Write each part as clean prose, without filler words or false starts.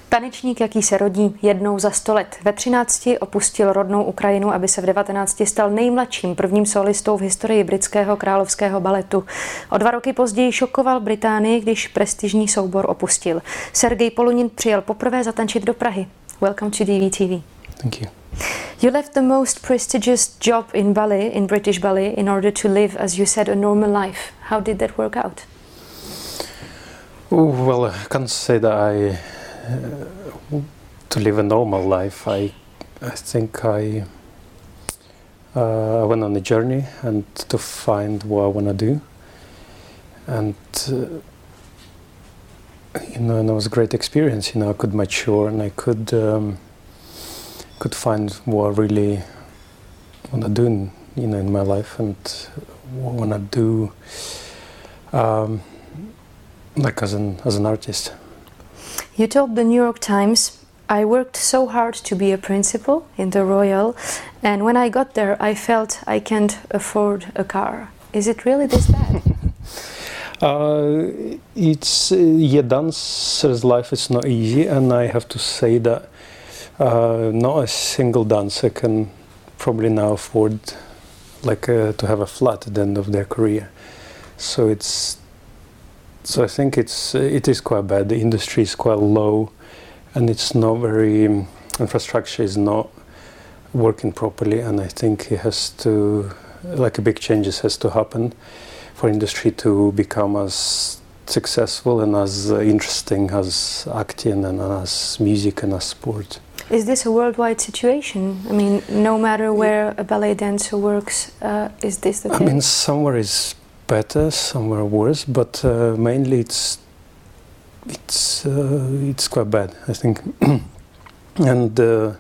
Tanečník, jaký se rodí jednou za 100 let. Ve 13 opustil rodnou Ukrajinu, aby se v 19 stal nejmladším prvním solistou v historii britského královského baletu. O 2 roky později šokoval Británii, když prestižní soubor opustil. Sergej Polunin přijel poprvé zatančit do Prahy. Welcome to DVTV. Thank you. You left the most prestigious job in ballet, in British ballet, in order to live, as you said, a normal life. How did that work out? Oh, well, I can't say that to live a normal life. I think I went on a journey and to find what I want to do, and and it was a great experience. I could mature and I could find what I really want to do in my life and what I want to do like as an artist. You told the New York Times, I worked so hard to be a principal in the Royal, and when I got there I felt I can't afford a car. Is it really this bad? Dancer's life is not easy, and I have to say that not a single dancer can probably now afford to have a flat at the end of their career. So I think it is quite bad. The industry is quite low, and it's not very infrastructure is not working properly. And I think it has to big changes has to happen for industry to become as successful and as interesting as acting and as music and as sport. Is this a worldwide situation? I mean, no matter where a ballet dancer works, is this the case? I mean, somewhere is better, somewhere worse, but mainly it's quite bad, I think. And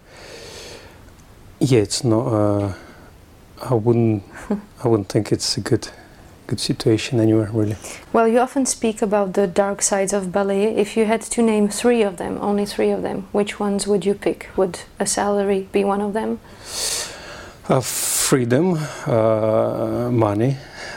it's not. I wouldn't think it's a good situation anywhere, really. Well, you often speak about the dark sides of ballet. If you had to name 3 of them, only 3 of them, which ones would you pick? Would a salary be one of them? Freedom, money,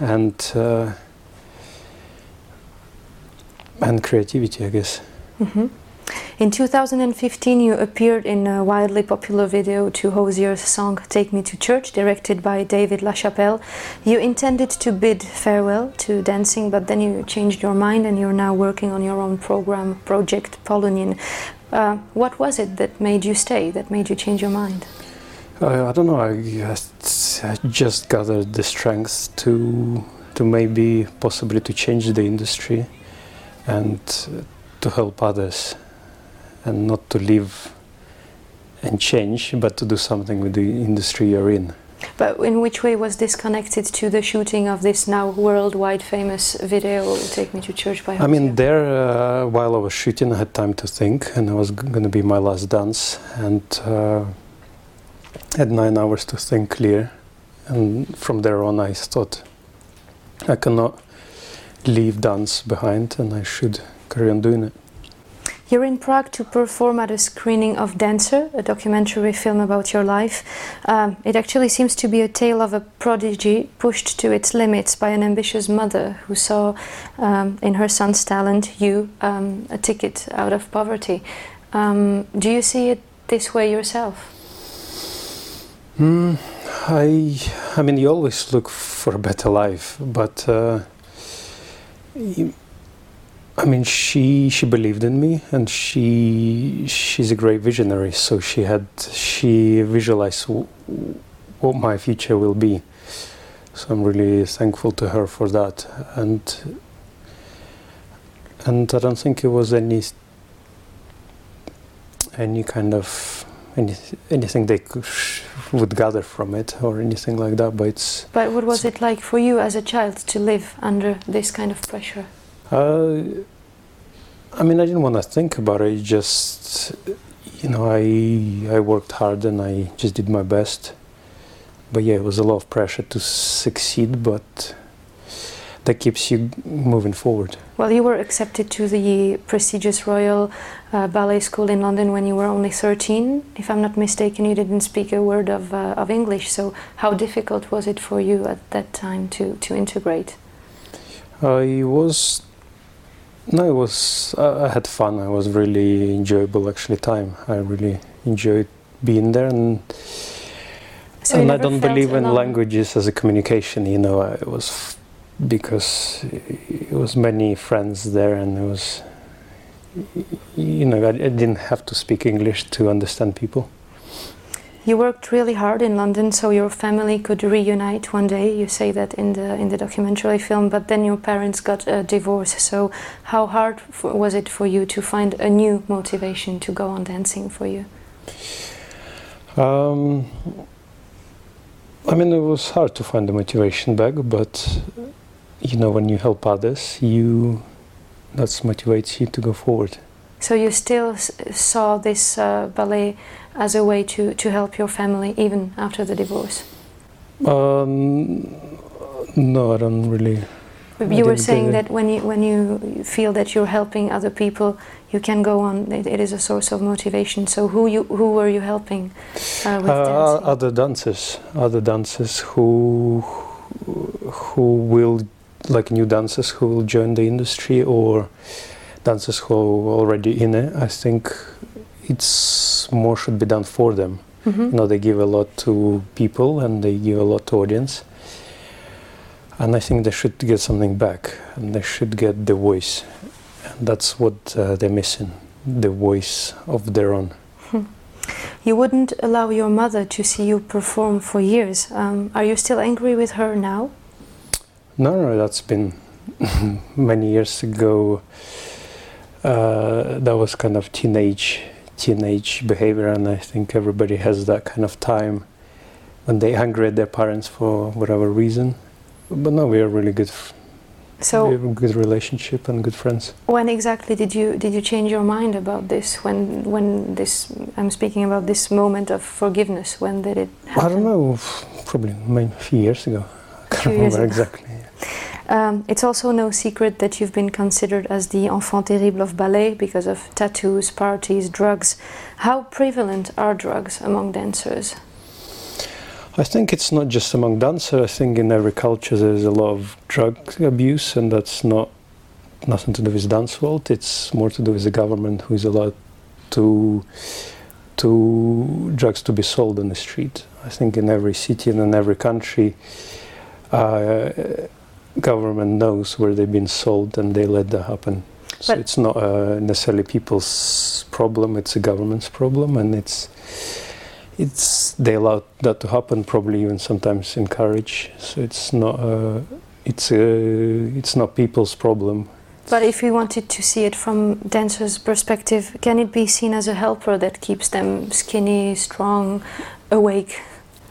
and creativity, I guess. Mm-hmm. In 2015, you appeared in a wildly popular video to Hozier's song "Take Me to Church," directed by David LaChapelle. You intended to bid farewell to dancing, but then you changed your mind and you're now working on your own project Polunin. What was it that made you stay, that made you change your mind? I don't know. I just gathered the strength to maybe possibly to change the industry and to help others, and not to live and change, but to do something with the industry you're in. But in which way was this connected to the shooting of this now worldwide famous video, Take Me to Church by Hozier? I mean, there, while I was shooting, I had time to think, and it was going to be my last dance, and had 9 hours to think clear. And from there on, I thought I cannot leave dance behind, and I should carry on doing it. You're in Prague to perform at a screening of Dancer, a documentary film about your life. It actually seems to be a tale of a prodigy pushed to its limits by an ambitious mother who saw in her son's talent, a ticket out of poverty. Do you see it this way yourself? I mean, you always look for a better life, but I mean, she believed in me, and she's a great visionary. So she visualized what my future will be. So I'm really thankful to her for that. And I don't think it was any kind of anything they would gather from it or anything like that. But what was it like for you as a child to live under this kind of pressure? I mean, I didn't want to think about it. Just, I worked hard and I just did my best. But yeah, it was a lot of pressure to succeed, but that keeps you moving forward. Well, you were accepted to the prestigious Royal Ballet School in London when you were only 13. If I'm not mistaken, you didn't speak a word of English. So how difficult was it for you at that time to integrate? It was No, it was. I had fun. It was really enjoyable, actually. Time. I really enjoyed being there, and So I don't believe in alone? languages as a communication. You know, it was because it was many friends there, and it was. You know, I didn't have to speak English to understand people. You worked really hard in London so your family could reunite one day. You say that in the documentary film, but then your parents got a divorce. So how hard was it for you to find a new motivation to go on dancing for you? I mean, it was hard to find the motivation back, but you know, when you help others, that motivates you to go forward. So you still saw this ballet as a way to help your family even after the divorce? No, I don't really. You were saying that when you feel that you're helping other people, you can go on. It is a source of motivation. So who were you helping with dancing? Other dancers who will, like new dancers who will join the industry, or dancers who are already in it. I think it's more should be done for them. Mm-hmm. You know, they give a lot to people and they give a lot to audience. And I think they should get something back, and they should get the voice. And that's what they're missing, the voice of their own. You wouldn't allow your mother to see you perform for years. Are you still angry with her now? No, that's been many years ago. That was kind of teenage behavior, and I think everybody has that kind of time when they're angry at their parents for whatever reason. But no, we are really good. So we have a good relationship and good friends. When exactly did you change your mind about this? When this, I'm speaking about this moment of forgiveness. When did it happen? I don't know. Probably a few years ago. I can't remember exactly. It's also no secret that you've been considered as the enfant terrible of ballet because of tattoos, parties, drugs. How prevalent are drugs among dancers? I think it's not just among dancers. I think in every culture there's a lot of drug abuse, and that's nothing to do with dance world. It's more to do with the government, who is allowed to drugs to be sold on the street. I think in every city and in every country, government knows where they've been sold, and they let that happen. So it's not necessarily people's problem; it's a government's problem, and they allow that to happen. Probably even sometimes encourage. So it's not people's problem. But if we wanted to see it from dancers' perspective, can it be seen as a helper that keeps them skinny, strong, awake?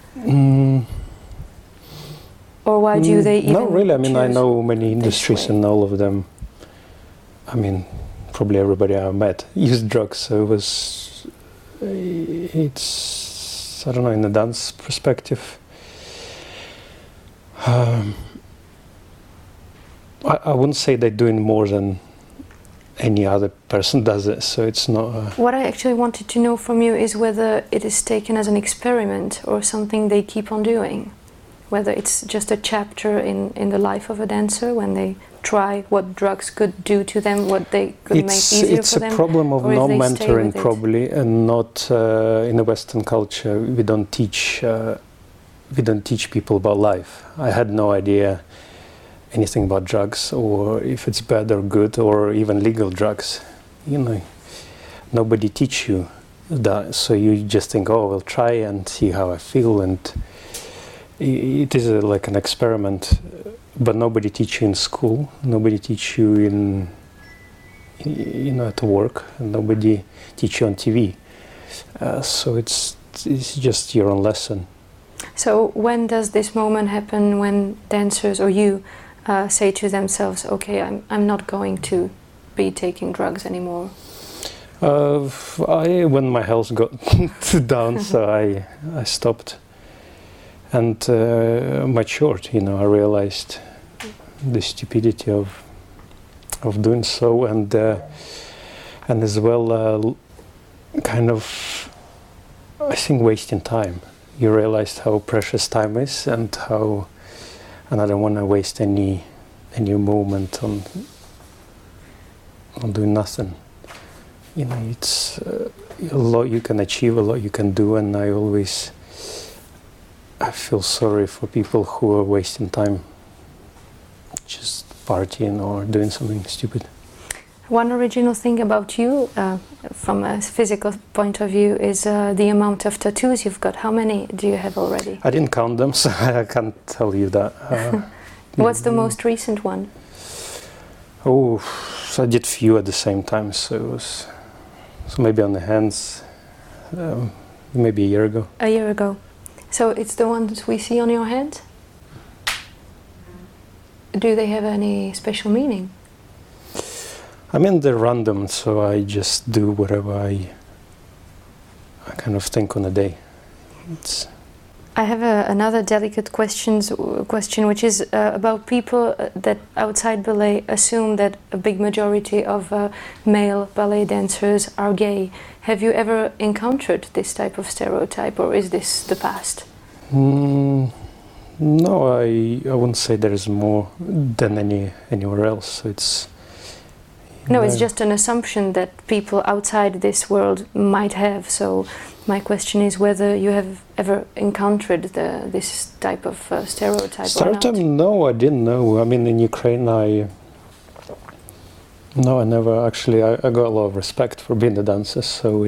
Or why do they even? No, really. I mean, I know many industries, and all of them. I mean, probably everybody I met used drugs. So it's I don't know, in the dance perspective. I wouldn't say they're doing more than any other person does it, so it's not. What I actually wanted to know from you is whether it is taken as an experiment or something they keep on doing. Whether it's just a chapter in the life of a dancer when they try what drugs could do to them, what they could make easier for them. It's a problem of non-mentoring, probably, and not in the Western culture. We don't teach people about life. I had no idea anything about drugs, or if it's bad or good, or even legal drugs. You know, nobody teach you that, so you just think, oh, we'll try and see how I feel, and it is like an experiment. But nobody teach you in school. Nobody teach you at work, and nobody teach you on TV. So it's just your own lesson. So when does this moment happen when dancers or you say to themselves, okay, I'm not going to be taking drugs anymore? When my health got down, so I stopped and matured. You know, I realized the stupidity of doing so, and as well, kind of, I think, wasting time. You realized how precious time is, and I don't want to waste any moment or doing nothing. You know, it's a lot you can achieve, a lot you can do, and I feel sorry for people who are wasting time just partying or doing something stupid. One original thing about you, from a physical point of view, is the amount of tattoos you've got. How many do you have already? I didn't count them, so I can't tell you that. What's the most recent one? Oh, so I did few at the same time, so it was maybe on the hands, maybe a year ago. A year ago. So it's the ones we see on your hand? Do they have any special meaning? I mean, they're random, so I just do whatever I kind of think on a day. I have another delicate question, which is about people that outside ballet assume that a big majority of male ballet dancers are gay. Have you ever encountered this type of stereotype, or is this the past? No, I wouldn't say there is more than anywhere else. No, it's just an assumption that people outside this world might have. So my question is whether you have ever encountered this type of stereotype or not? No, I didn't know. I mean, in Ukraine, I never actually. I got a lot of respect for being a dancer, so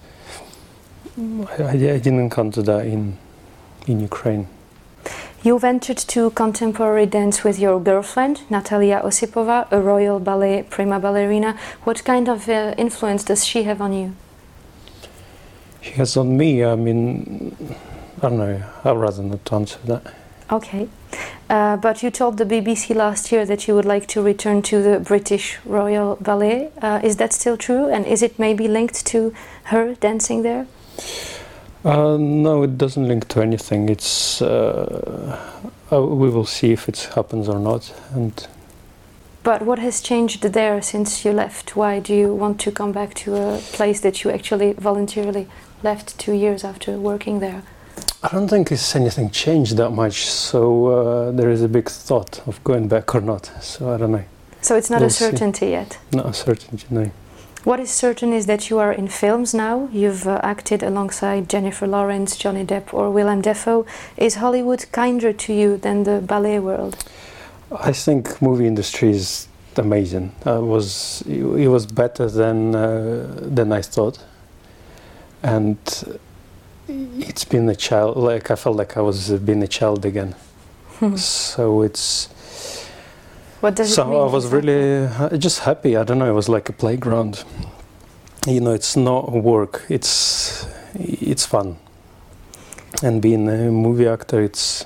I didn't encounter that in Ukraine. You ventured to contemporary dance with your girlfriend, Natalia Osipova, a Royal Ballet prima ballerina. What kind of influence does she have on you? She has on me, I mean, I don't know, I'd rather not answer that. Okay. But you told the BBC last year that you would like to return to the British Royal Ballet. Is that still true? And is it maybe linked to her dancing there? No, it doesn't link to anything. It's we will see if it happens or not. But what has changed there since you left? Why do you want to come back to a place that you actually voluntarily left 2 years after working there? I don't think anything changed that much. So there is a big thought of going back or not. So I don't know. So it's not a certainty yet? Not a certainty, no. What is certain is that you are in films now. You've acted alongside Jennifer Lawrence, Johnny Depp or Willem Dafoe. Is Hollywood kinder to you than the ballet world? I think movie industry is amazing. It was better than I thought, and it's been a child. Like I felt like I was being a child again. So it's. What does it mean? So I was really just happy. I don't know. It was like a playground. You know, it's not work. It's fun. And being a movie actor, it's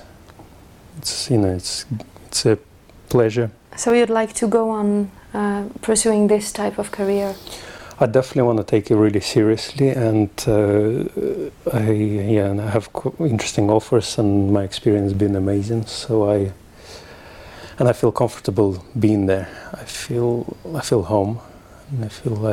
a pleasure. So you'd like to go on pursuing this type of career? I definitely want to take it really seriously, and I have interesting offers, and my experience has been amazing. So I feel comfortable being there. I feel home, and I feel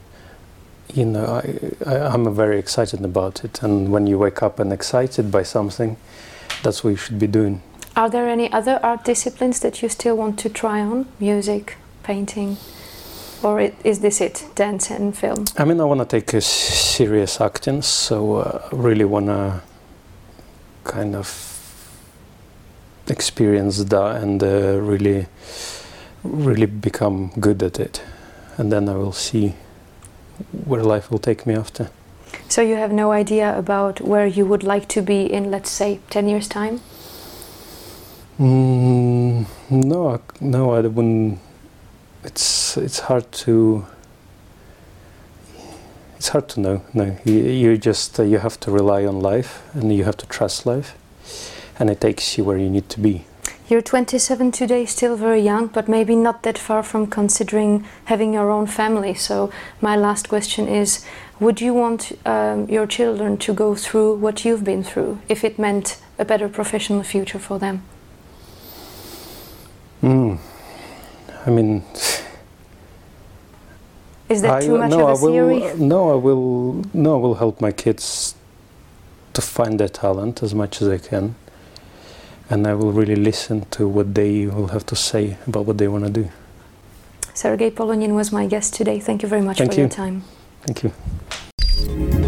I'm very excited about it. And when you wake up and excited by something, that's what you should be doing. Are there any other art disciplines that you still want to try on? Music, painting, or is this it? Dance and film? I mean, I want to take a serious acting, so I really want to kind of experience that and really become good at it, and then I will see where life will take me after. So you have no idea about where you would like to be in, let's say, 10 years' time? No, I wouldn't. It's hard to know. No, you have to rely on life, and you have to trust life, and it takes you where you need to be. You're 27 today, still very young, but maybe not that far from considering having your own family. So my last question is, would you want your children to go through what you've been through, if it meant a better professional future for them? I mean, is that too much of a theory? I will help my kids to find their talent as much as I can, and I will really listen to what they will have to say about what they want to do. Sergei Polonin was my guest today. Thank you very much for your time. Thank you.